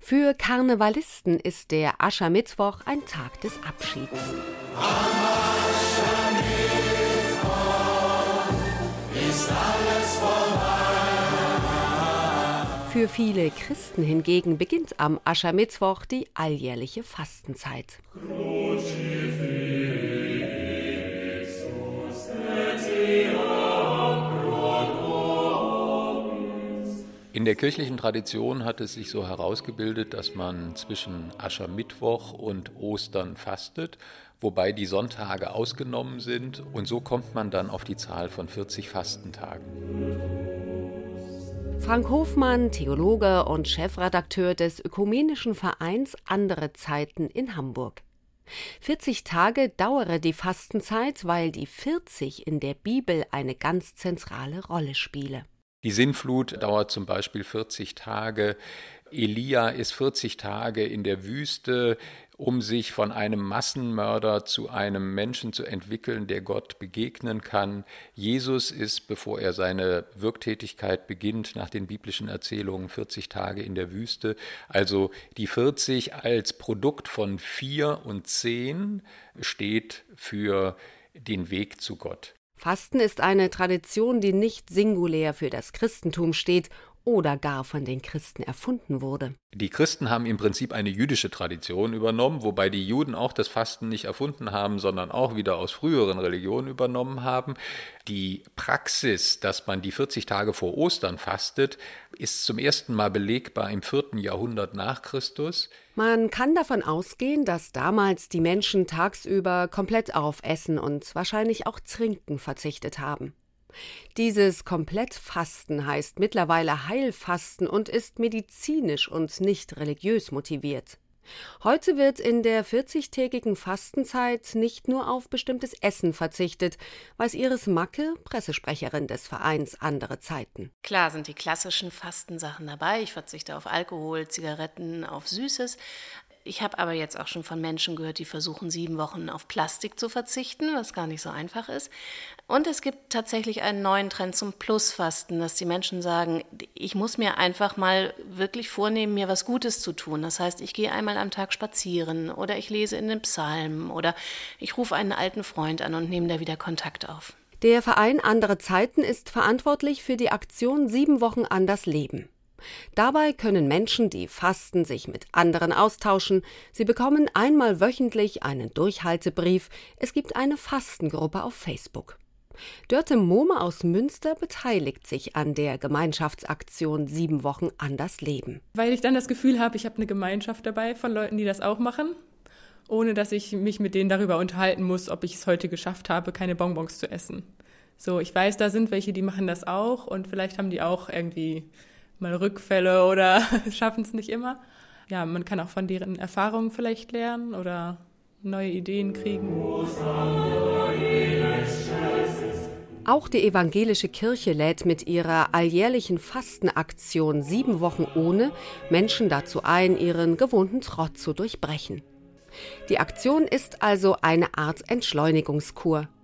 Für Karnevalisten ist der Aschermittwoch ein Tag des Abschieds. Am Aschermittwoch ist alles vorbei. Für viele Christen hingegen beginnt am Aschermittwoch die alljährliche Fastenzeit. In der kirchlichen Tradition hat es sich so herausgebildet, dass man zwischen Aschermittwoch und Ostern fastet, wobei die Sonntage ausgenommen sind. Und so kommt man dann auf die Zahl von 40 Fastentagen. Frank Hofmann, Theologe und Chefredakteur des Ökumenischen Vereins Andere Zeiten in Hamburg. 40 Tage dauere die Fastenzeit, weil die 40 in der Bibel eine ganz zentrale Rolle spiele. Die Sintflut dauert zum Beispiel 40 Tage. Elia ist 40 Tage in der Wüste, um sich von einem Massenmörder zu einem Menschen zu entwickeln, der Gott begegnen kann. Jesus ist, bevor er seine Wirktätigkeit beginnt, nach den biblischen Erzählungen 40 Tage in der Wüste. Also die 40 als Produkt von 4 und 10 steht für den Weg zu Gott. Fasten ist eine Tradition, die nicht singulär für das Christentum steht oder gar von den Christen erfunden wurde. Die Christen haben im Prinzip eine jüdische Tradition übernommen, wobei die Juden auch das Fasten nicht erfunden haben, sondern auch wieder aus früheren Religionen übernommen haben. Die Praxis, dass man die 40 Tage vor Ostern fastet, ist zum ersten Mal belegbar im 4. Jahrhundert nach Christus. Man kann davon ausgehen, dass damals die Menschen tagsüber komplett auf Essen und wahrscheinlich auch Trinken verzichtet haben. Dieses Komplettfasten heißt mittlerweile Heilfasten und ist medizinisch und nicht religiös motiviert. Heute wird in der 40-tägigen Fastenzeit nicht nur auf bestimmtes Essen verzichtet, weiß Iris Macke, Pressesprecherin des Vereins Andere Zeiten. Klar sind die klassischen Fastensachen dabei. Ich verzichte auf Alkohol, Zigaretten, auf Süßes. Ich habe aber jetzt auch schon von Menschen gehört, die versuchen, 7 Wochen auf Plastik zu verzichten, was gar nicht so einfach ist. Und es gibt tatsächlich einen neuen Trend zum Plusfasten, dass die Menschen sagen, ich muss mir einfach mal wirklich vornehmen, mir was Gutes zu tun. Das heißt, ich gehe einmal am Tag spazieren oder ich lese in den Psalmen oder ich rufe einen alten Freund an und nehme da wieder Kontakt auf. Der Verein Andere Zeiten ist verantwortlich für die Aktion 7 Wochen anders leben. Dabei können Menschen, die fasten, sich mit anderen austauschen. Sie bekommen einmal wöchentlich einen Durchhaltebrief. Es gibt eine Fastengruppe auf Facebook. Dörte Mohme aus Münster beteiligt sich an der Gemeinschaftsaktion 7 Wochen anders leben. Weil ich dann das Gefühl habe, ich habe eine Gemeinschaft dabei von Leuten, die das auch machen, ohne dass ich mich mit denen darüber unterhalten muss, ob ich es heute geschafft habe, keine Bonbons zu essen. So, ich weiß, da sind welche, die machen das auch und vielleicht haben die auch irgendwie mal Rückfälle oder schaffen es nicht immer. Ja, man kann auch von deren Erfahrungen vielleicht lernen oder neue Ideen kriegen. Auch die evangelische Kirche lädt mit ihrer alljährlichen Fastenaktion 7 Wochen ohne Menschen dazu ein, ihren gewohnten Trott zu durchbrechen. Die Aktion ist also eine Art Entschleunigungskur.